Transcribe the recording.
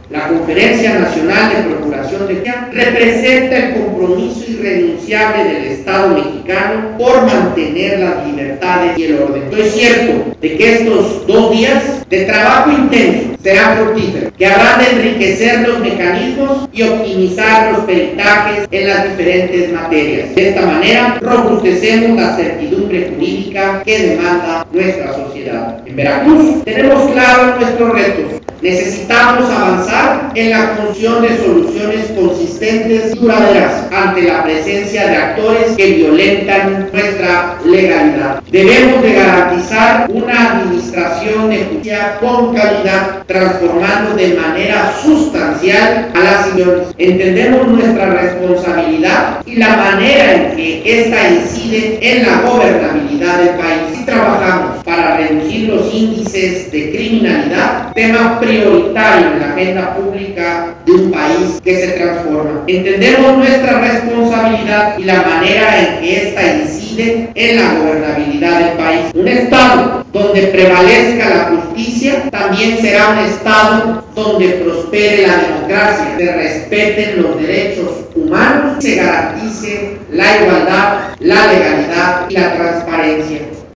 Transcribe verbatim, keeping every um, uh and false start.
La Conferencia Nacional de Procuración de Justicia representa el compromiso irrenunciable del Estado mexicano por mantener las libertades y el orden. Estoy cierto de que estos dos días de trabajo intenso serán fructíferos, que habrán de enriquecer los mecanismos y optimizar los peritajes en las diferentes materias. De esta manera, robustecemos la certidumbre jurídica que demanda nuestra sociedad. En Veracruz tenemos claros nuestros retos. Necesitamos avanzar en la función de soluciones consistentes y duraderas ante la presencia de actores que violentan nuestra legalidad. Debemos de garantizar una administración de justicia con calidad, transformando de manera sustancial a las instituciones. Entendemos nuestra responsabilidad y la manera en que ésta incide en la gobernabilidad del país. Y trabajamos para reducir los índices de criminalidad, tema prioritario en la agenda pública de un país que se transforma. Entendemos nuestra responsabilidad y la manera en que ésta incide en la gobernabilidad del país. Un Estado donde prevalezca la justicia también será un Estado donde prospere la democracia, se respeten los derechos humanos, se garantice la igualdad, la legalidad y la transparencia.